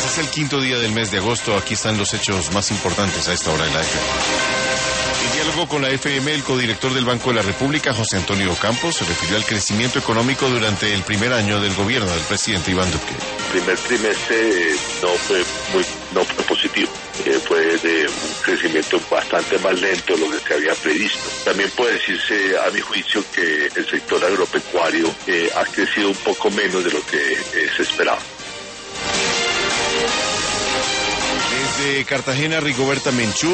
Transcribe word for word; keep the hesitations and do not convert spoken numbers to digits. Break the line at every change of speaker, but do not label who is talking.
Pues es el quinto día del mes de agosto. Aquí están los hechos más importantes a esta hora en la F M. En diálogo con la F M, el codirector del Banco de la República, José Antonio Campos, se refirió al crecimiento económico durante el primer año del gobierno del presidente Iván Duque.
El primer trimestre no fue muy no fue positivo. Eh, fue de un crecimiento bastante más lento de lo que se había previsto. También puede decirse, a mi juicio, que el sector agropecuario eh, ha crecido un poco menos de lo que eh, se esperaba.
Desde Cartagena, Rigoberta Menchú.